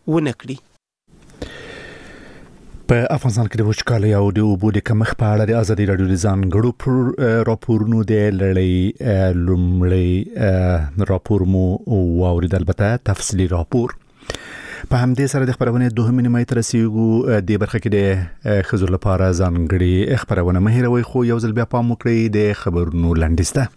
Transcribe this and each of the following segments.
ونه کړي. په افغانستان کې د وچکالۍ او د اوبو د کمښت په اړه د ازادي راډیو د ځانګړو راپورونو د لړۍ راپور مو واورید، البته تفصیلی راپور. په همدې سره د خبرونه دوه مې تر رسیدو د برخه کې د خزر لپاره ځانګړي خبرونه مهیروي، خو یو ځل بیا پام وکړئ د خبرونو لنډیسته.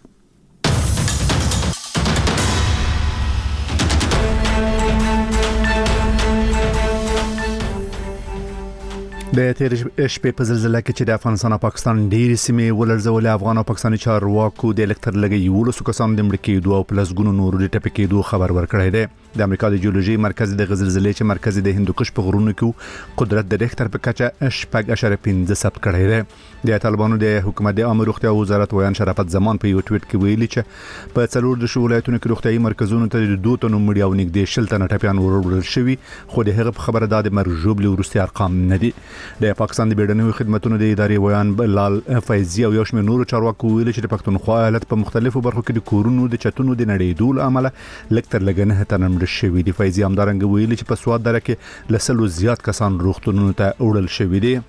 د تیر شپې په زلزلہ کې چې د افغانستان او پاکستان ډېری سیمې ولړزولې، افغان او پاکستاني چارواکو د الکتر لګي 11 کسانو د مړ کېدو او پلسګونو نورو د ټپي کېدو خبر ورکړی دی. د امریکا د جیولوژي مرکز د زلزلې چې مرکز د هندوکش په غرونو کې قدرت د ریختر په کچه 6.5 ثبت کړی دی. د طالبانو د حکومت د عامه روغتیا وزارت ویان شرافت زمان په یو ټویټ کې ویلي چې په څلور د ولایتونو کې روغتيایي مرکزونو ته د 2 تنو مړي او نږدې 10 تنه ټپيان وروړل شوي، خو د هغه خبره د مرجوب لورستي ارقام نه دي. د پاکستان د بیړنیو خدماتو د ادارې ویان بلال فیضی او یو شمېر نورو چارواکو ویلي چې د پښتونخوا ایالت په مختلفو برخو کې د کورونو د چتونو د نړیدو له امله لکتر لګنه تنه مړ شوي دي. فیضی همدارنګه ویلي چې په سواد دره کې لسلو زیات کسان روغتونونو ته وړل شوي دي.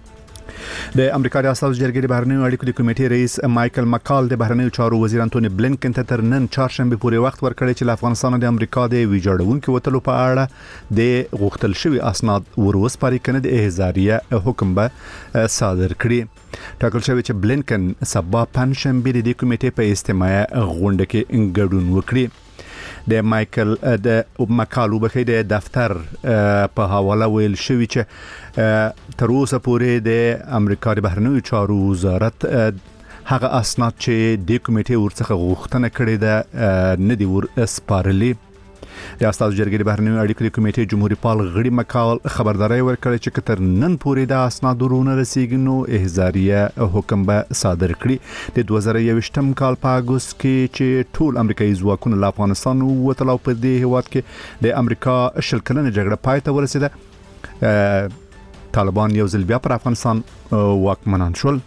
د امریکا د اساسي جرګې د بهرنیو اړیکو د کمیټې رئیس مایکل مکال د بهرنیو چارو وزیر انټونی بلینکن ته تر نن چهارشنبه پورې وخت ورکړی چې له افغانستان او د امریکا د ویجاړونکو وټلو په اړه د غوښتل شوی اسناد وروسپاري کنه د احزاریه حکم به صادر کړي. ټاکل شوی چې بلینکن سبا پنځشنبه د کمیټې په اجتماعي غونډه کې ګډون وکړي. د مایکل د مکالو بخې د دفتر په حواله ویل شوی چې تر اوسه پورې د امریکا د بهرنیو چارو وزارت هغه اسناد چې د کمیټې ورڅخه غوښتنه کړې ده نه دی ورسپارلي. د اساسي جرګې د بهرنیو اړیکو د کمیټې جمهوریت پال غړي مکال خبرداري ورکړه چې کتر نن پورې د اسناد ورونه رسیدي نو احزاریه حکم به صادر کړي. د 2021م کال په اگست کې چې ټول امریکایي ځواکونه له افغانستان ووتل او په دې هیواد کې د امریکا شل کلنه جګړه پای ته ورسیده، طالبان یو ځل بیا پر افغانستان واکمنان شول.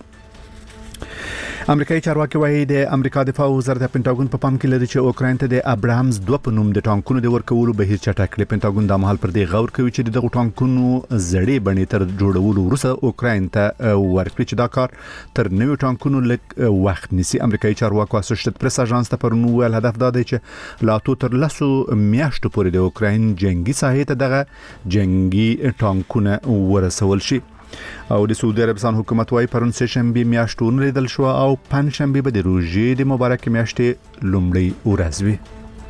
امریکایي چارواکي وايي د امریکا دفاع وزارت پینټاګون په پام کې لري چې اوکراین ته د ابراهامز 2 په نوم د ټانکونو د ورکولو بهیر چټک کړي. پینټاګون د مهال پر دې غور کوي چې دغه ټانکونو زړې بڼې تر جوړولو وروسته اوکراین ته ورکړي چې دا کار تر نوو ټانکونو لږ وخت نیسي. امریکایي چارواکو اسوسییټډ پریس اژانس ته پرونی ویل هدف دا دی چې لا تر لاسو میاشتو پورې د اوکراین جنگي ساحې ته دغه جنگي ټانکونه ورسول شي. او د سعودي عربستان حکومت وايي پرون سه شنبه میاشتون لیدل شو او پنځ شنبه به د روزې د مبارک میاشتې لومړی ورځ وي.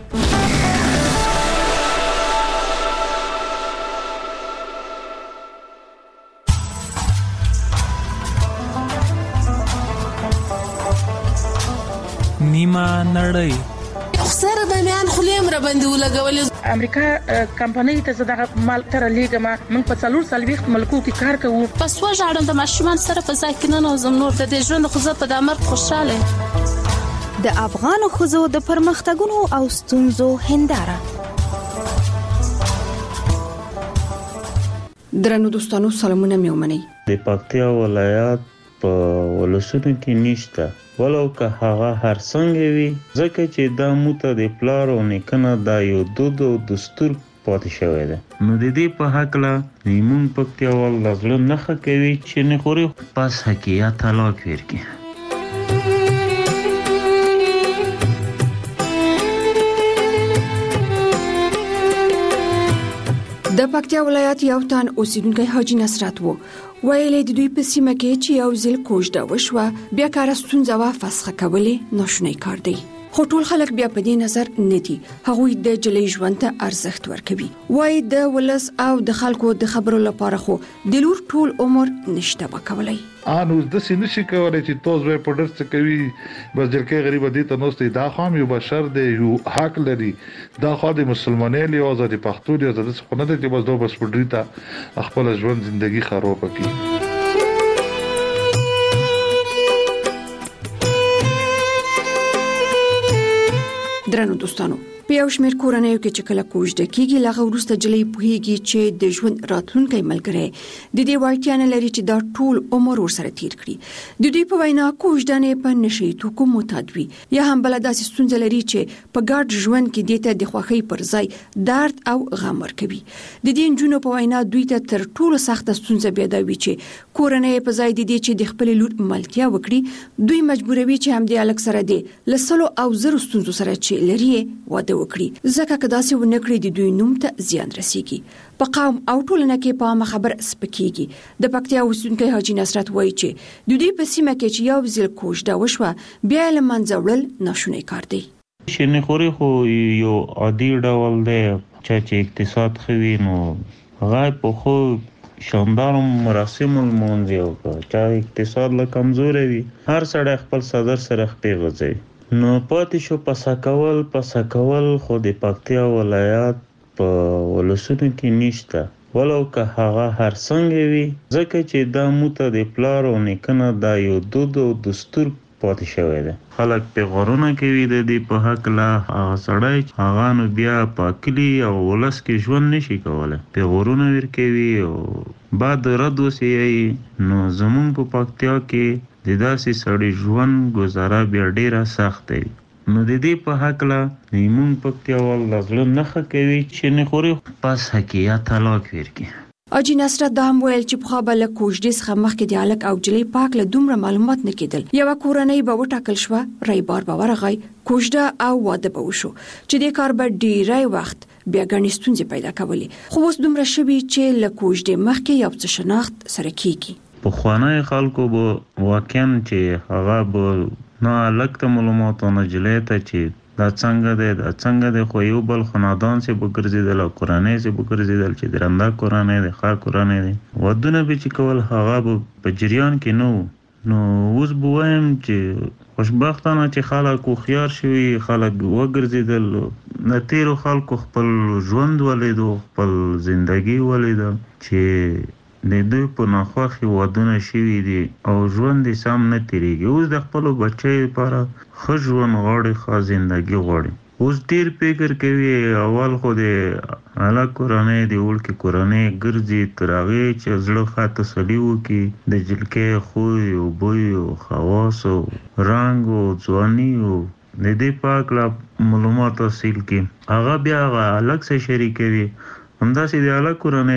نیمه نړۍ سره د میان خلیم را باندې ولګولې. امریکا کمپنۍ ته زداغه مال تر لیګما من په څلور سلويخت ملکو کې کار کوو. پس وژاړم د ماشومان سره په ځای کې نه نوزم نور د دې ژوند خو زه په دمر خوشاله. د افغان خزو د پرمختګونو او ستونزو هنداره. درنو دوستانو سلامونه میومني. د پکتیا ولایت په ولسونو کې نشته، ولو که هغه هر څنګه وي، ځکه چې دا موته د پلار او نیکنه دا یو دود او دستور پاتې شوی دی. نو د دې په هکله زموږ پکتیاوال له زړه نښه کوي چې نه خوري پس حقیقت طلاق ورکړي. د پکتیا ولایت یو تن اوسیدونکی حاجی نصرت وو ویلې د دوی په سیمه کې چې یو ځل کوژده وشوه بیا کار ستونزه وا فسخه کولې ناشونی کار دی. خو ټول خلک بیا په دې نظر نه دي، هغوی د جلې ژوند ته ارزښت ورکوي. وای د ولس او د خلکو د خبرو لپاره خو د لور ټول عمر نشته وکولای. انو د سینشي کولای چې توز وې پډر څه کوي، بس جلکې غریب دي ته نوستي دا خام یو بشر دی، یو حق لري. دا خو د مسلمانۍ له آزادي پښتو دی، آزاد څه نه دی چې بس دوه بس پډری ته خپل ژوند ژوندۍ خراب کړي. درنو دوستانو، په یو شمېر کورنیو کې چې کله کوژده کیږي لغه وروسته جلۍ پوهیږي چې د ژوند راتلونکی ملګری د دې وړتیا نه لري چې دا ټول عمر ورسره تیر کړي. د دوی په وینا کوژده نه په نشي توکو معتاد وي یا هم بل داسې ستونزه لري چې په ګډ ژوند کې دته د خوښۍ پر ځای درد او غم ورکوي. د دې نجونو په وینا دوی ته تر ټولو سخته ستونزه بیا دا وي چې کورنۍ په ځای د دې چې د خپل لور ملتیا وکړي دوی مجبوروي چې هم د الک سره دی لسلو او زرو ستونزو سره چې لري واده وکړي ځکه که داسې ونه کړي د دوی نوم ته زیان رسیږي. په قوم او ټولنه کې په عامه خبر سپکیږي. د پکتیا اوسیدونکي حاجی نصرت وایي چې د دوی په سیمه کې چې یو ځل کوژده وشوه بیا له منځه وړل ناشونی کار دی. شنه خوري خو یو عادي ډول دی چې اقتصاد خوي نو غای په خو شاندار مراسم المونځ یو چې اقتصاد له کمزوري وي هر سړی خپل صدر سره خپل غځي نو پاتې شو پسا کول خو د پکتیا ولایت په ولسونو کې نشته ولو که هغه هر څنګه وي ځکه چې دا موته د پلار او نیکنه دا یو دود او دستور پاتې شوی دی. خلک په غرونه کې وي د دې په حق لا هغه سړی هغه نو بیا په کلی او ولس کې ژوند نشي کولای په غرونه ور کوي او بعد رد وسی نو زمون په پکتیا کې د داسې سړی ژوند گزاره بیا ډیره سخت دی. نو د دې په حق لا نیمون پکتیا ول لغله نخه کوي چې نه خوري پس حقیقت طلاق ورکی. حاجی نصرت دا هم ویل چې په خبره کوژدې څخه مخکې د الک او جلۍ پاک له دومره معلومات نه کېدل. یو کورنۍ به وټاکل شو رایبار به ورغی کوژده او واده به وشو چې د کار به ډیری وخت بیا غنې ستونزې پیدا کولې. خو اوس دومره شوي چې له کوژدې مخکې یو څه شناخت سره کیږي. په خوانای خلکو به واقعا چې هغه به نه الک ته معلومات نه جلۍ ته چې دا څنګه دی خو یو بل خاندان سي بګرځیدل او قرانه سي بګرځیدل چې درنده قرانه دی خا قرانه دی ودونه به چې کول هغه په جریان کې نو اوس بوایم چې خوشبختانه چې خلک خيار شوي خلک وګرځیدل نتیرو خلکو خپل ژوند ولیدو خپل ژوندۍ ولیدو چې د دوی په ناخوښي ودونه شوي دي او ژوند یې سم نه تیریږي. اوس د خپلو بچیو لپاره ښه ژوند غواړي ښه زندګي غواړي. اوس ډېر فکر کوي اول خو د الک کورنۍ د وړکې کورنۍ ګرځي تر هغې چې زړه ښه تسلي وکړي د جلکۍ خوی او بوی او خواص او رنګ او ځواني او د دې په هکله معلومات حاصل کړي هغه بیا هغه الک سره شریکوي. همداسې د الک کورنۍ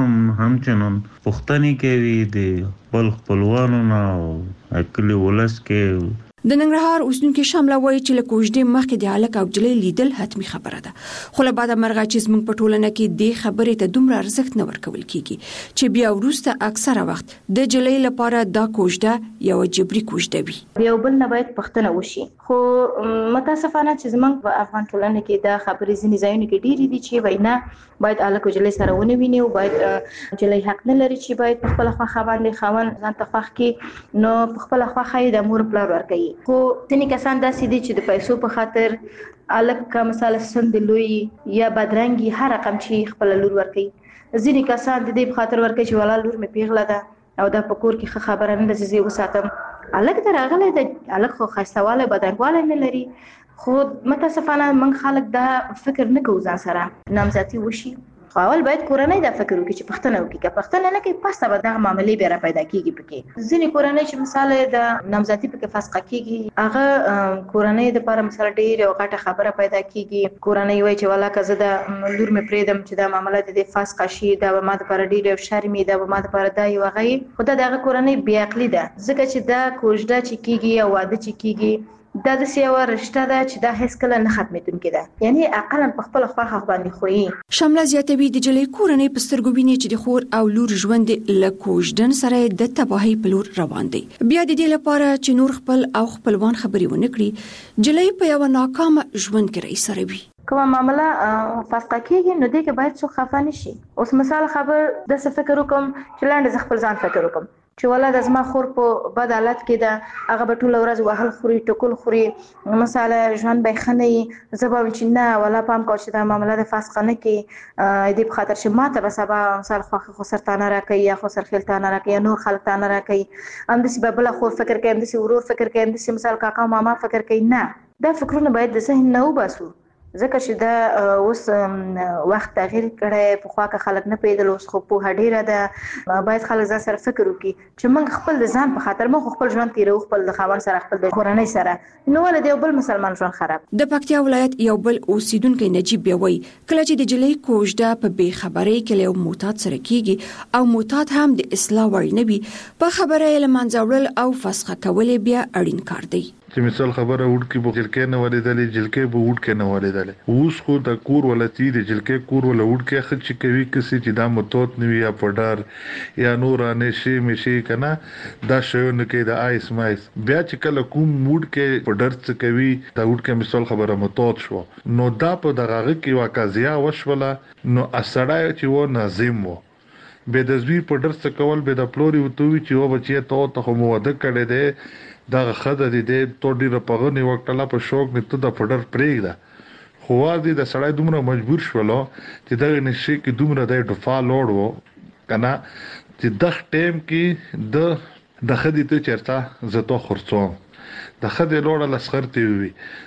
همچنان پوښتنې کوي د خپل خپلوانو نه او کلي ولس کې. د ننګرهار اوسیدونکي شامله وایي چې له کوژدې مخکې د الک او جلۍ لیدل حتمي خبره ده خو له بعده مرغه چې زموږ په ټولنه کې دې خبرې ته دومره ارزښت نه ورکول کیږي چې بیا وروسته اکثره وخت د جلۍ لپاره دا کوژده یو جبري کوژده وي. یو بل نه باید پښتنه وشي خو متاسفانه چې زموږ په افغان ټولنه کې دا خبرې ځینې ځایونو کې ډېرې دي چې وینا باید الک او جلۍ سره ونه ویني او باید جلۍ حق نه لري چې باید په خپل خواخه باندې خاوند ځان ته خوښ کړي نو په خپل خواخه د مور پلار ورکوي. خو ځینې کسان داسې دي چې د پیسو په خاطر الک کا مثال سند لوی یا بدرنګي هر رقم چې خپل لور ورکوي. ځینې کسان د دې په خاطر ورکوي چې ولا لور مې پیغله ده او دا په کور کې خبره نه ده چې زه وساتم الک ته راغلی د الک خو ښایستهوالی بدرنګوالی نه لري خو متاسفانه موږ خلک دا فکر نه کوو ځان سره نامزدي وشي خو اول باید کورنۍ دا فکر وکړي چې پښتنه وکړي که پښتنه نه کوي پس به دغه معاملې بیا را پیدا کېږي. پکې ځینې کورنۍ چې مثال د نامزدي پکې فسخه کېږي هغه کورنۍ دپاره مثال ډېر یو غټه خبره پیدا کېږي. کورنۍ وایي چې والا که زه د لور مې پرېږدم چې دا معامله د دې فسخه شي دا به ما دپاره ډېر یو شرم وي دا به ما دپاره دا یو هغه وي خو دا د هغه کورنۍ بېعقلي ده ځکه چې دا کوژده چې کېږي یا واده چې کېږي دا د سیاوه رشته ده چې دا هیڅ کله نه ختمېدونکې ده یعنی عقلا په خپل خواخه باندې خوې. شامله زیاتوي د جلۍ کورنۍ په سترګو ویني چې د خور او لور ژوند له کوژدن سره د تباهۍ په لور روان دی. بیا د دې لپاره چې نور خپل او خپلوان خبرې ونه کړي جلۍ په یو ناکامه ژوند کې رئیسره وي. کومه معامله فسخه کېږي نو دې کې باید څوک خفه نه شي. اوس مثال خبر داسې فکر وکړم چې لاندې زه خپل ځان فکر وکړم چې ولا د زما خور په بد حالت کې ده هغه به ټوله ورځ وهل خوري ټکول خوري مثلا ژوند به ښه نه وي زه به وایم چې نه ولا پام کوه چې دا معامله د فسخه نه کړي دې په خاطر چې ما ته به سبا مثال خوښه خو سرطانه راکوي یا خو سرخیلتانه راکوي یا نور خلک تانه راکوي همداسې به بله خور فکر کوي همداسې ورور فکر کوي همداسې مثال کاکا ماما فکر کوي. نه دا فکرونه باید د ذهن نه وباسو ځکه چې دا اوس وخت تغیر کړی، په خوا کې خلک نه پیدل، اوس خو په ډیره ده. باید خلک ځان سره فکر وکړي چې موږ خپل د ځان په خاطر موږ خپل ژوند تیرو، خپل د خاوند سره، خپل د کورنۍ سره، نو ولې د بل مسلمان ژوند خراب. د پکتیا ولایت یو بل اوسیدونکو نجیب بیوي کله چې د جلې کوژده په بے خبرۍ کې له معتاد سره کیږي او معتاد هم د اصلاح وړ نه وي، په خبره یې لمنځه وړل او فسخه کول بیا اړین کار دی. چې مثال خبره وډ کې په جلکې نه ولیدلې، جلکې په وډ کې نه ولیدلې. اوس خو د کور ولتی د جلکې کور ول وډ کې خچ کوي کسي چې دا متوت نوي یا پډار یا نورانه شي مشي کنه دا شونه کې د آیس مایس بیا چې کله کوم موډ کې پډر څه کوي دا وډ کې مثال خبره متوت شو، نو دا په دغه کې واقعیا وشوله، نو اسړای چې و ناظم وو به د زوی پډر څه کول به د پلوري وتوي چې و بچي ته مو وده کړي دي دا خدای دې ته ډیره پغنی وکړه په شوق نه ته د پډر پرېږده. خو دې د سړی دومره مجبور شولو چې دا نشي کې دومره د ډفا لوړ وو کنه چې د ټیم کې د خدای ته چرته زته خرڅوم د خدای لوړ لسخرتي وي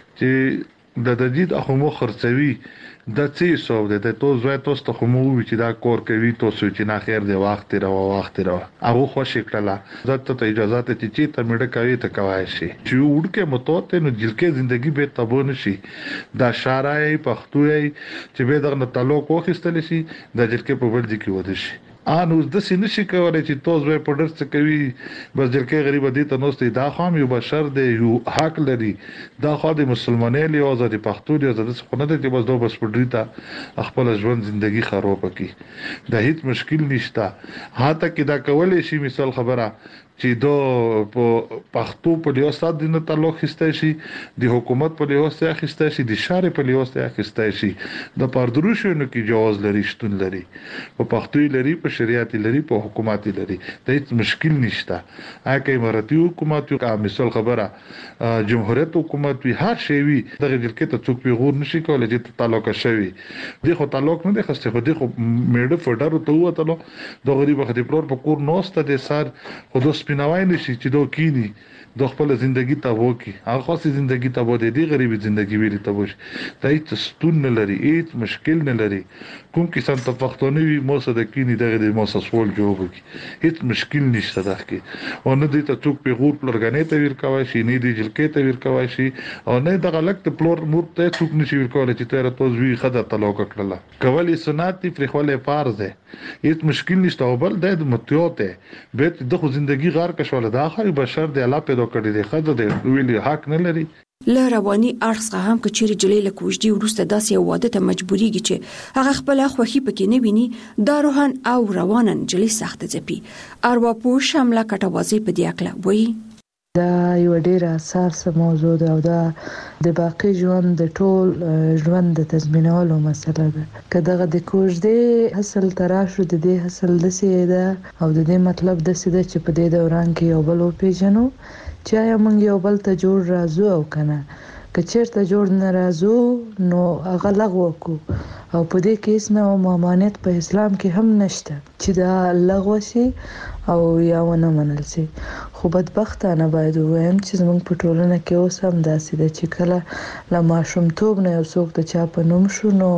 چې د جديد اخمو خرڅوي د څه سو د تو زوی توسته خمو وی چې دا کور کوي تو سو چې نه خیر دی وخت را هغه خوشی کړه زته ته اجازه ته چې ته مړه کوي ته کوي شي چې وړکه متوته نو جلکه ژوندۍ به تبو نشي دا شارای پښتوي چې به دغه تعلق وخستل شي د جلکه په ورځ کې ود شي ان اوس د سینې شي کولای چې توز به پډر څه کوي بس جلکه غریب دي ته نوستي دا خام یو بشر دی یو حق لري دا خو د مسلمانۍ له آزاد پښتو دی آزاد څه نه دي چې بس دو بس پډری ته خپل ژوند ژوندۍ خراب کړي دا هیڅ مشکل نشته. هاته کې دا کولای شي مثال خبره چې دو په پښتو په لیاست د تعلق خسته شي د حکومت په لیاست خسته شي د شارع په لیاست خسته شي د پردروشونو کې جواز لري شتون لري په پښتو لري په شریعت لري په حکومت لري د هیڅ مشکل نشته. هغه اماراتي حکومت او مثال خبره جمهوریت حکومت وی هر شی وی دغه جلکه ته څوک پیغور نشي کولای چې تعلق شوی دی خو تعلق نه دی خسته خو دی خو میډه فډر ته وته د غریب خدای پلور په کور نوسته د سر خو سپیناوای نشي چې دو کینی د خپل ژوندۍ ته وکی هغه خاصه ژوندۍ ته بده دی غریبي ژوندۍ ویل ته وش ته هیڅ ستون نه لري هیڅ مشکل نه لري کوم کسان ته پښتوني وي موسه د کینی دغه د موسه سوال جواب کی هیڅ مشکل نشته ده کې او نه دي ته څوک پیغور پلورګنې ته ویر کوي شي نه دي جلکې ته ویر کوي شي او نه د غلط پلور مور ته څوک نشي ویر کوي چې ته راته زوی خدای تعلق کړل کولی سنت پر خپل فرض ده هیڅ مشکل نشته او بل د متیوته به د خو ژوندۍ غار کښول د اخر بشر د الله پیدا کړی دی خدای د ویلي حق نه لري. له رواني اړخ هم کچېری جلې له کوژدي ورسته داسې واده ته مجبوريږي چې هغه خپل خوخي پکې نه ویني دا روحان او روانن جلې سخت ځپي. ارواپوه شامله کټوازي په دې اکله وایي دا یو ډیر اساس موضوع ده او دا د باقی ژوند د ټول ژوند د تضمینولو مسله ده. کله د کوژدې حاصل تراشو د دې حاصل د سیده او د دې مطلب د سیده چې په دې دوران کې یو بل پیژنو چې یا موږ یو بل ته جوړ راځو او کنه کچېرته جوړ نه راځو نو هغه لغوه کو او په دې کې اسنه او مامانت په اسلام کې هم نشته چې دا لغوه شي او یا ونه منل شي. خو بدبختانه باید وایم چې زموږ په ټولنه کې اوس هم داسې ده چې کله لا ماشومتوب نه یو څوک د چا په نوم شو نو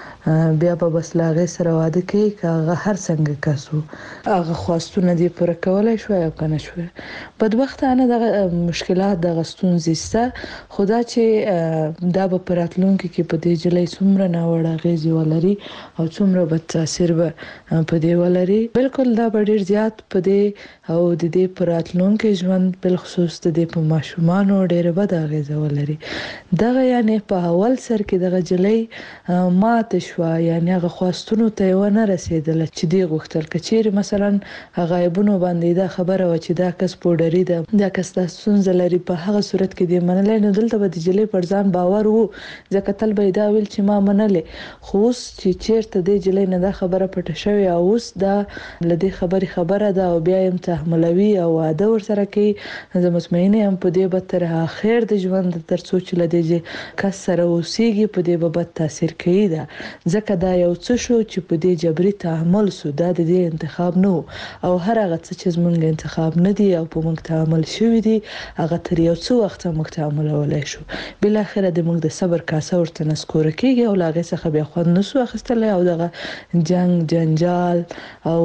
بیا په بسلاغه سره واده کوي کاغه هر څنګه کاسو هغه خواستونه دی پر کولای شو یا کنه شو. بدبختانه د مشکلات د غستون زیسته خدا چې دا په پراتلونکو کې په دې جلې څومره نه وړه غیزي ولري او څومره بد تاثیر به په دې ولري بالکل دا ډیر زیات په دې او د دې پراتلونکو ژوند بل خصوص د دې په ماشومان ډیر بد غیزه ولري. دغه یعنی په اول سر کې دغه جلې ماته یعنی هغه خواستونو ته ونه رسیدل چې دی غوښتل کچېر مثلا هغه ایبونو باندې دا خبره و چې دا کس پوډری ده دا کس د سنځ لري په هغه صورت کې دی منلې نه دلته به د جلې پر ځان باور وو ځکه تل به دا ویل چې ما منلې خو چې چیرته د جلې نه دا خبره پټه شوی او اوس دا لدی خبره ده او بیا هم تحملوي او واده ور سره کوي زه مطمئنه یم په دې به تر اخر د ژوند تر څو چې لدی کس سره اوسېږي په دې به بد تاثیر کوي. دا ځکه دا یو څه شو چې په دې جبري تعامل سو دا د دې انتخاب نه او هر هغه څه چې زمونږ انتخاب نه دی او په موږ تعامل شوی دی هغه تر یو څو وخت موږ تعاملولای شو بل اخر د موږ د صبر کاسه ورته نسکور کیږي او لاغه څخه بیا خو نسو اخستل او دغه جنگ جنجال او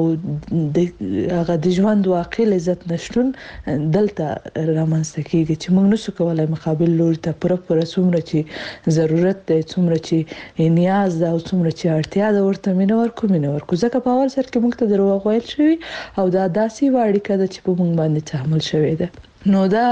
هغه د ژوند واقع لذت نشټون دلته رامنځته کیږي چې موږ نسو کولای مقابل لور ته پر څومره چې ضرورت دی څومره چې نیاز ده او څومره چې اړتیا ده ورته مینه ورکو ځکه په اول سر کې موږ ته دروغ ویل شوی او دا داسې واړی کده چې په موږ باندې تحمل شوی ده نو دا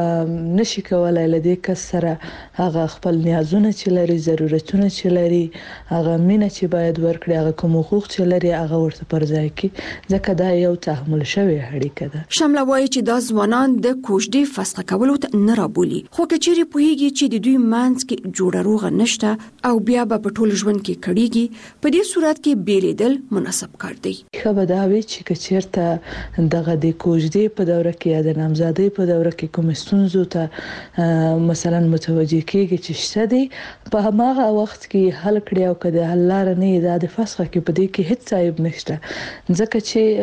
نشي کولای لدې کس سره هغه خپل نیازونه چې لري ضرورتونه چې لري هغه مینه چې باید ورکړي هغه کوم حقوق چې لري هغه ورته پر ځای کړي ځکه دا یو تحمل شوی اړیکه ده شامله وایي چې دا ځوانان د کوژدې فسخه کولو ته نه رابولي خو کچېری پوهیږي چې د دوی منځ کې جوړه روغه نشته او بیا به په ټول ژوند کې کړيږي په دې صورت کې بیلیدل مناسب کار دی خبر دا وی چې کچېرته دغه د کوژدې په دوره کې یا د نامزادۍ په دوره کې کوم ستونزو ته مثلا متوجه کېږي چې شته دي په هغه وخت کې حل کړی او کده حل لار نه د فسخه کې په دې کې هیڅ عیب نشته ځکه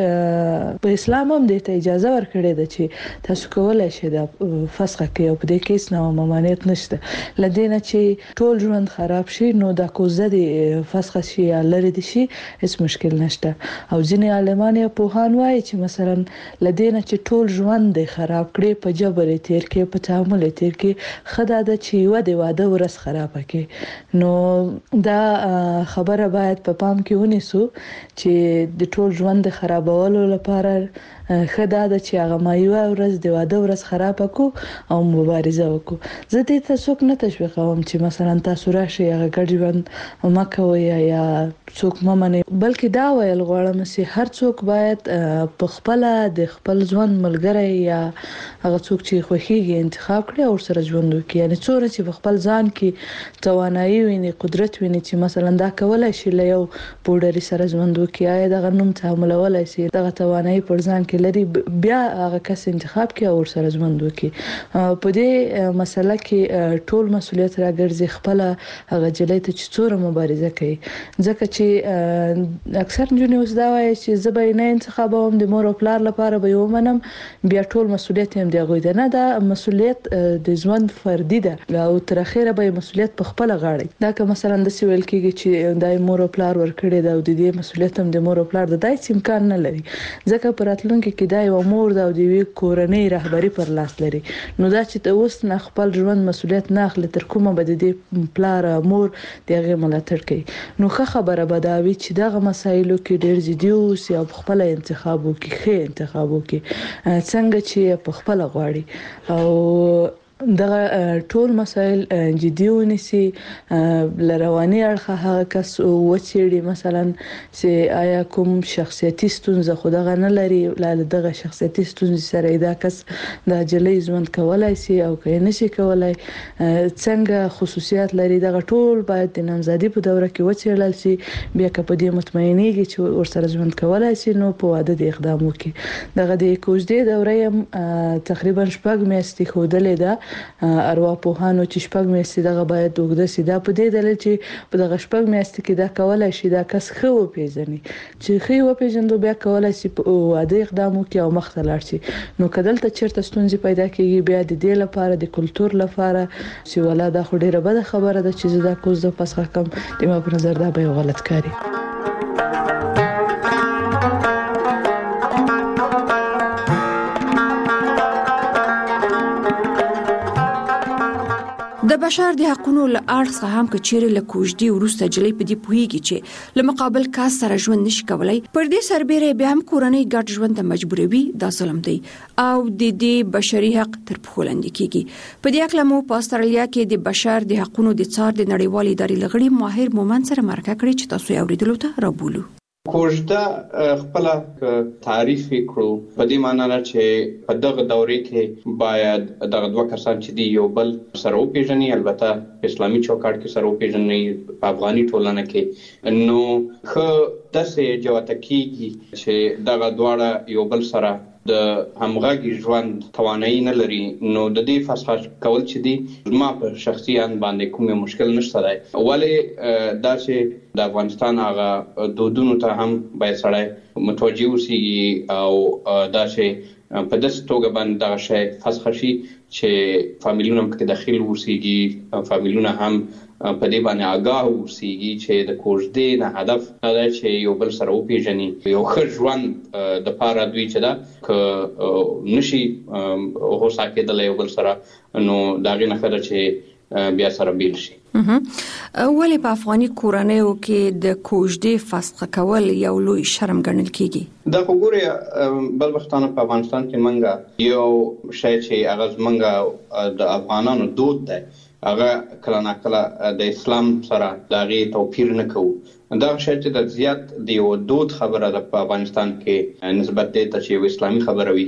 چې په اسلام هم د اجازه ورکړې ده چې تاسو کولای شئ د فسخه کې او په دې کې هیڅ نوع ممانعت نشته لدينا چې ټول ژوند خراب شي نو د کوزه د فسخه شي یا لري دي شي هیڅ مشکل نشته او ځینې عالمان یا پوهان وایي چې مثلا لدينا چې ټول ژوند خراب کړي په جبر تیر کې په تعامل تیر کې خدای د چې واده ورس خراب کړي نو دا خبره باید په پام کې ونیسو چې د ټول ژوند خرابولو لپاره خدای د چې هغه مایو ورځ د واده ورس خراب کړو او مبارزه وکړو زه دې ته څوک نه تشویقوم چې مثلا تاسو راشي هغه ګډ ژوند مکوي یا څوک ممنه بلکې دا ویل غواړم چې هر څوک باید په خپل د خپل ژوند ملګری یا هغه څوک چې خوښیږي انتخاب کړي او سره ژوند وکړي یعنی څوره چې په خپل ځان کې توانایي ویني قدرت ویني چې مثلا دا کولای شي له یو پوډری سره ژوند وکړي دا غنوم تعاملولای شي دا توانایي پر ځان کې لري بیا هغه کس انتخاب کړي او سره ژوند وکړي په دې مسله کې ټول مسولیت راګرځي خپل هغه جلې ته چې څوره مبارزه کوي ځکه چې اکثر جنونی اوس دا وایي چې زه نه انتخابوم د مور او پلار لپاره به ومنم بیا ټول مسولیت هم دی غوډه نه دا مسولیت د ژوند فردي ده او تر اخره به مسولیت په خپل غاړه دا که مثلا د سویل کېږي چې دای مور او پلار ورکړي دا او د دې مسولیت هم د مور او پلار د دای امکان نه لري ځکه پراتلونکو کې دا یو مور دا او د وی کورنۍ رهبری پر لاس لري نو دا چې ته اوس نه خپل ژوند مسولیت نه اخلي تر کومه به د دې پلار مور دغه ملاتړ کوي نو خبره به دا وی چې دغه مسایلو کې ډېر جدي اوسي او خپل انتخاب وکړي ښه انتخاب وکړي څنګه چې په خپل غواړي او دغه ټول مسائل جدي ونیسي لرواني اړخه هغه کس وچېړي مثلا چې آیا کوم شخصیتي ستونزه خو دغه نه لري دغه شخصیتي ستونزه سره دا کس د جلې ژوند کولای شي او که نشي کولای څنګه خصوصیات لري دغه ټول باید د نامزادي په دوره کې وچېړل شي بیا که په دې مطمئنېږي چې ورسره ژوند کولای شي نو په واده د اقدام وکړي دغه د کوژدې دوره تقریبا 4 میاشتې ښودلې ده ارواپوهانو چې شپږ میاشتې دغه باید وګړه سیده په دې دلیل چې په دغه شپږ میاشتې کې دا کولای شي دا کس خو پیژني چې خو پیژندو بیا کولای شي په واده اقدام وکړي او مخ ته لاړ شي نو کدلته چیرته ستونزې پیدا کیږي بیا د دې لپاره د کلچر لپاره چې ولاده خو ډیره بده خبره ده چې دا کوز د پسخه کم د ما په نظر دا به غلط کاری د بشر د حقوقو له اړخه هم کچېره له کوژدي ورسته جلې په دې پوهیږي چې له مقابل کاس سره ژوند نشي کولای پر دې سربېره به هم کورنۍ ګډ ژوند ته مجبوروي دا ظلم دی او د دې بشري حق تر پښو لاندې کیږي په دې اړه مو په استرالیا کې د بشر د حقوقو د څار د نړیوال ادارې لغړي ماهر مومن سره مرکه کړې چې تاسو یې اوریدلو ته رابولو کوژده خپل تعریف کړو په دې معنی نه چې په دغه دورې کې باید دغه دوه کسان چې دی یو بل سره وپیژني البته اسلامي چوکاټ کې سره وپیژني په افغاني ټولنه کې نو خو داسې جوته کیږي چې دغه دواړه یو بل سره د همغږي ژوند توانایي نه لري نو د دې فسخ کول چې دي ما په شخصي ان باندې کوم مشکل نشته دی ولې دا چې د افغانستان هغه دودونو ته هم باید سړی متوجه اوسي او دا چې په داسې توګه باندې دغه شی فسخ شي چې فامیلونه هم پکې داخل اوسیږي فامیلونه هم په دې باندې آگاه اوسیږي چې د کوژدې نه هدف دا دی چې یو بل سره وپیژني یو ښه ژوند د پاره دوی چې دا که نشي هوسا کېدلی یو بل سره نو د هغې نه ښه ده چې بیا سره بیل شي. ولې په افغاني کورنیو کې د کوژدې فسخ کول یو لوی شرم ګڼل کیږي؟ دا خو ګوره بل وختانه په افغانستان کې منګه یو شی چې هغه زمونږ د افغانانو دود دی هغه کله ناکله د اسلام سره د هغې توپیر نه کوو دا شی چې د زیات د یو دود خبره ده په افغانستان کې نسبت دی ته چې یو اسلامي خبره وي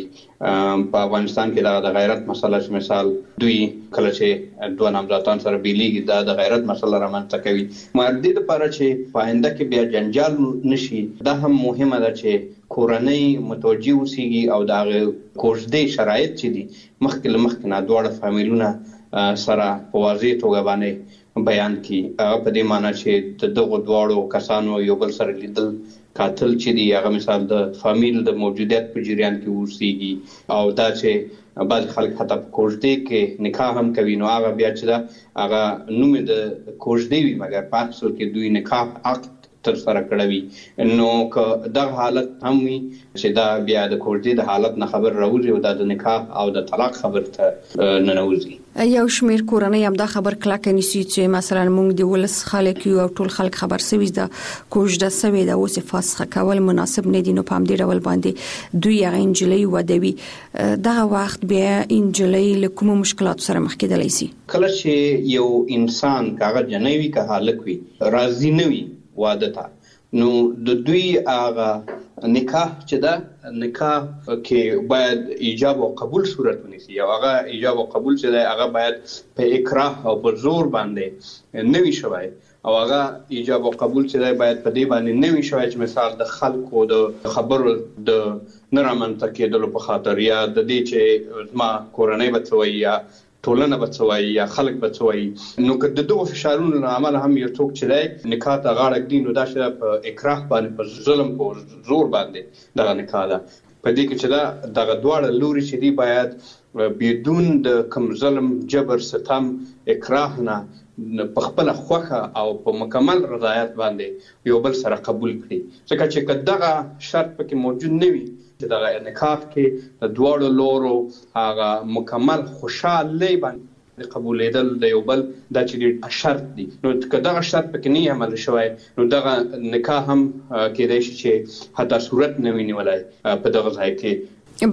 په افغانستان کې د غیرت مسله چې مثال دوی کله چې دوه نامزادان سره بیلیږي دا د غیرت مسله رامنځته کوي مګر دې دپاره چې په آینده کې بیا جنجال نشي دا هم مهمه ده چې کورنۍ متوجه اوسیږي او د هغې کوژدې شرایط چې دي مخکې له مخکې نه دواړه فامیلونه سره په واضح توګه باندې بیان کی هغه په دې معنی چې د دغو دواړو کسانو یو بل سره لیدل قاتل چې دی هغه مثال د فامیل د موجودیت په جریان کې اوسیږي او دا چې بعض خلک حتی په کوژدې کې نکاح هم کوي نو هغه بیا چې دا هغه نوم د کوژدې وي مګر په اصل کې دوی نکاح عقد تر سره کړوي نو که دغه حالت هم وي چې دا بیا د کوژدې د حالت نه خبر راوځي او دا د نکاح او د طلاق خبر ته ننوځي. یو شمیر کورنۍ هم دا خبر کلک نیسي چې مثلا موږ د ولس خلک یو او ټول خلک خبر سوي دا کوژده سوي دا اوس فسخ کول مناسب نه دي نو په همدې ډول باندې دوی هغه انجلۍ ودوي دغه وخت بیا انجلۍ له کومو مشکلاتو سره مخ کېدلی شي. کله چې یو انسان کاغه جنوي که هالک وي راضي نه وي واده ته نو د دوی هغه نکاح چې دا نکاح کې باید ایجاب او قبول صورت ونیسي او هغه ایجاب او قبول چې دا هغه باید په اکراه او په زور باندې نوي شوی او هغه ایجاب او قبول چې دا باید په دې باندې نوي شوی چې مثال د خلکو د خبرو د نرامنځته کېدلو په خاطر یا د دې چې زما کورنۍ به څه وایي یا ټولنه به څه وایي یا خلک به څه وایي نو که د دغو فشارونو له امله هم یو څوک چې دی نکاح ته غاړه ږدي نو دا چې په اکراه باندې په ظلم په زور باندې دغه نکاح ده په دې کې چې دا دغه دواړه لوري چې دي باید بدون د کوم ظلم جبر ستم اکراه نه په خپله خوښه او په مکمل رضایت باندې یو بل سره قبول کړي ځکه چې که دغه شرط پکې موجود نه وي چې دغه نکاح کې د دواړو لورو هغه مکمل خوشحالۍ باندې قبولېدل د یو بل دا چې شرط دی نو که دغه شرط پکې نه عمل شوی نو دغه نکاح هم کېدای شي چې حتی صورت نه وي نیولی په دغه ځای کې.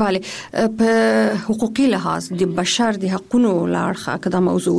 بله په حقوقي لحاظ د بشر د حقونو لاړخه کدا موضوع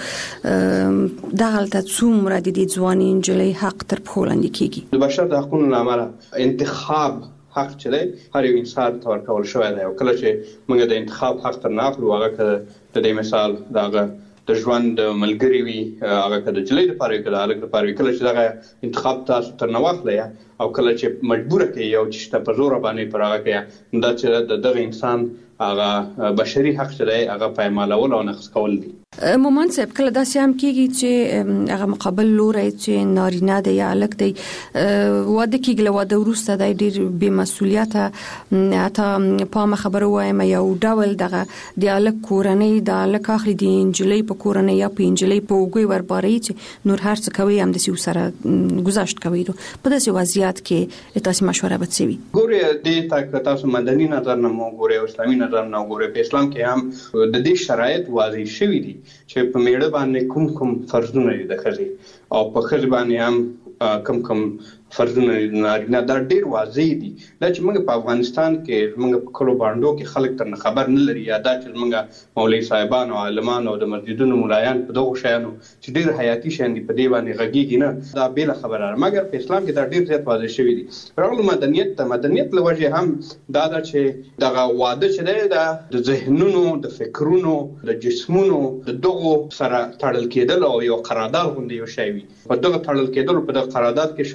وڅېړو دغلته څومره د دې ځوانې نجلۍ حق تر پښو لاندې کېږي؟ د بشر د حقونو له امله انتخاب حق چې دی هر یو انسان ته ورکول شوی دی او کله چې موږ د انتخاب حق تر نه اخلو هغه که د دې مثال د هغه د ژوند ملګري وي هغه که د نجلۍ دپاره وي که د هلک دپاره وي کله چې دغه انتخاب تاسو تر نه واخلئ او کله چې مجبوره کوي او چې شته په زوره باندې پر هغه کوي نو دا چې د دغه انسان هغه بشري حق چې دی هغه پایمالول او نقض کول دي. مومن صاحب کله داسې هم کېږي چې هغه مقابل لوری چې نارینه دی یا هلک دی واده کېږي له واده وروسته دی ډېر بې مسؤلیته حتی پامه خبره ووایم یو ډول دغه د هلک کورنۍ د هلک اخلي د نجلۍ په کورنۍ یا په نجلۍ په اوږو یې ورباروي چې نور هر څه کوي همداسې ورسره ګذشت کوي په داسې وضعیت کې تاسې مشوره به څه وي؟ ګورئ دې ته که تاسو مدني نظر نه وګورئ او اسلامي نظر نه وګورئ په اسلام کې هم د دې شرایط واضح شوي دي چې په میړه باندې کوم فرضونه دي د ښځې او په ښځې باندې هم کوم فرضونه دي نارینه دا ډېر واضح دي دا چې موږ په افغانستان کې موږ په کلو بانډو کې خلک ترنه خبر نه لري یا دا چې موږ مولوي صاحبان او عالمان او د مسجدونو ملایان په دغو شیانو چې ډېر حیاتي شیان دي په دې باندې غږېږي نه دا بېله خبره ده مګر په اسلام کې دا ډېر زیات واضح شوي دي. راغلو مدنیت ته مدنیت له وجې هم دا ده چې دغه واده چې دی دا د ذهنونو د فکرونو د جسمونو د دغو سره تړل کېدل او یو قرارداد غوندې یو شی وي په دغه تړل کېدلو په دغه قرارداد کې شرایط وي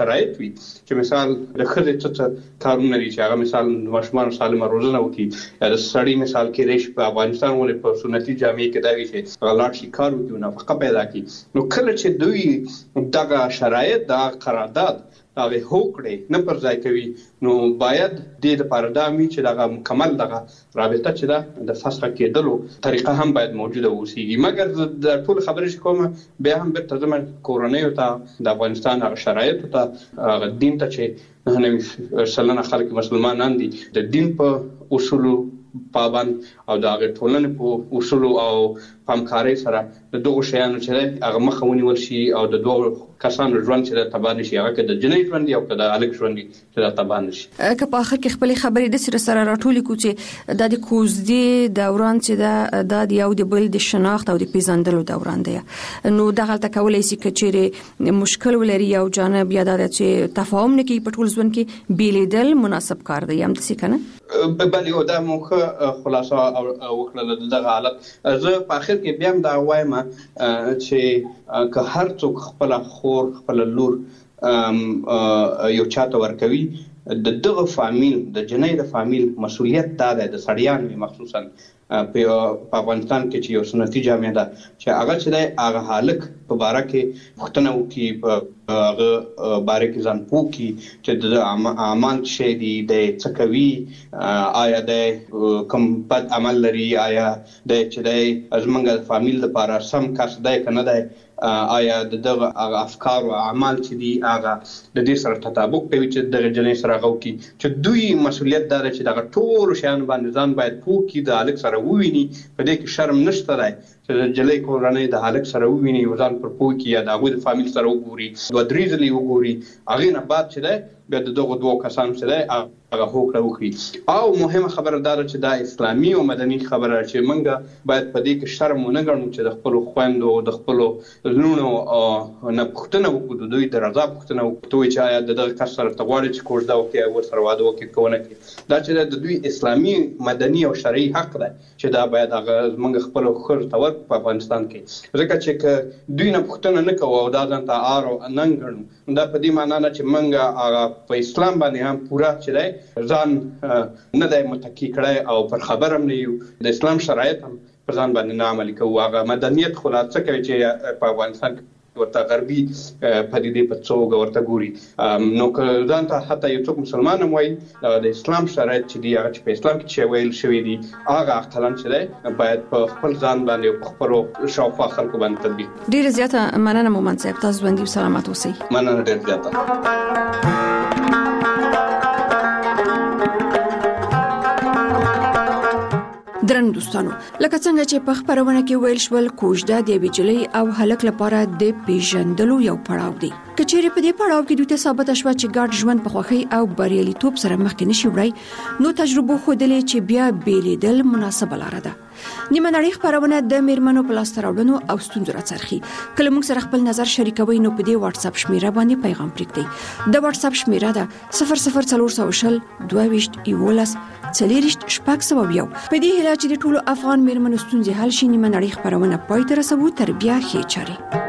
دي چې مثال د خځې څه کارونه دي چې هغه مثال ماشومان سالمه روزنه وکړي یا د سړی مثال کې ریش په افغانستان ولې په سنتي جامع کې دا وی چې غلاړ شي کار وکړي نفقه پیدا کړي نو کله چې دوی دغه شرایط د قرارداد هغه هوکړي نه پر ځای کوي نو باید د لپاره دا می چې دغه مکمل دغه رابطه چې دا د فسخ کېدلو طریقه هم باید موجوده اوسېږي مګر د ټول خبرې کومه بیا هم به ترجمه کورنۍ ته د افغانستان هغه شرایط ته دین ته چې نه سلنه خلک مسلمانان دي د دین په اصولو پابند او د هغه ټولنې په اصولو او همکارۍ سره د دغه شیانو چې هغه مخه ونیول شي او د دوه کسانو ژوند چې د تبان شي هغه د جنۍ ژوند او د الګ ژوند چې د تبان شي که په اخر کې خپل خبرې د سره راټولې کو چې د کوزدي دوران چې د یو د بل د شناخت او د پیژندلو دوران دی نو دغه تکولای شي کچېره مشکل ولري او جانب یا د چې تفاهم نه کوي په ټول ژوند کې بیلیدل مناسب کار دی هم څه کنه بل یو د موخه خلاصه او وکړه دغه حالت زه په اخر کې بیا دا وایم چې که هر څوک خپل خور خپل لور یو چاته ورکوي د دغه فامیل د جنۍ د فامیل مسولیت دا ده د سړیانو مخصوصا په افغانستان کې چې یو سنتي جامع ده چې هغه چې د هغه حالک په باره کې پوښتنه وکړي په هغه باره کې ځان پوه کړي چې د اعمال شی دي د څه کوي آیا د کوم بد عمل لري آیا د چې د زمونږ فامیل لپاره سم کس دی که نه دی آیا دغه افکار او اعمال چې دي هغه د دې سره تطابق کوي چې دغه جنۍ سره هغه کوي چې دوی مسولیت دا چې دغه ټول شیان باندې ځان باید پوه کړي د الګ سره وویني په دې کې شرم نشته دی چې د جلۍ کورنۍ د الګ سره وویني ځان پر پوه کړي یا د هغوی د فامیل سره وګوري دوه درې ځلې وګوري هغې نه بعد چې دی بیا د دغه دوه کسانو چې دی هغه هوکړه وکړي او مهمه خبره دا ده چې دا اسلامي او مدني خبره چې موږ باید په دې کې شرم ونه ګڼو چې د خپلو خویندو د خپلو لوڼو نه پوښتنه وکړو د دوی د رضا پوښتنه وکړو چې آیا د دغه کس سره ته غواړې چې کوژده وکړي او ورسره واده وکړي که ونه کړي دا چې د دوی اسلامي مدني او شرعي حق دی چې دا باید هغه زموږ خپلو ښځو ته ورکړو په افغانستان کې ځکه چې که دوی نه پوښتنه نه کوو او دا ځان ته عار او ننګ ګڼو دا په دې معنا نه چې موږ هغه په اسلام باندې هم پوره چې دی ځان نه دی متکی کړی او پر خبر هم نه یو د اسلام شرایط هم پر ځان باندې نه عملي کوو هغه مدنیت خلاصه کوي چې په افغانستان کې ورته غربي پدیدې په څوګه ورته ګوري نو که ځان ته حتی یو څوک مسلمان هم وایي د اسلام شرایط چې دي هغه چې په اسلام کې چې ویل شوي دي هغه عقلاً چې دی باید په خپل ځان باندې او په خپلو شاوخوا خلکو باندې تطبیق ډېره زیاته مننه مومند صاحب تاسو ژوندي سلامت اوسئ مننه ډېره زیاته درن دوستانو لکه څنګه چې په خبرونه کې ویل شول کوژده د بجلی او هلک لپاره د پیژندلو یو پړاو دی کچېره په دې پړاو کې دوی ته ثابت شوه چې ګډ ژوند په خوښۍ او بریالیتوب سره مخکې نشي وړای نو تجربه ښودلې چې بیا بیلیدل مناسبه لاره ده نیمه نړۍ خبرونه د میرمنو په لاس راوړنو او ستونزو راڅرخي کله موږ سره خپل نظر شریکوي نو په دې واتس اپ شمیره باندې پیغام پرېږدئ د واتس اپ شمیره ده 00420 22 11 40 شپږ سوه یو په دې هیله چې د ټولو افغان میرمنو ستونزې حل شي نیمه نړۍ خبرونه پای ته رسوو تر بیا ښې چارې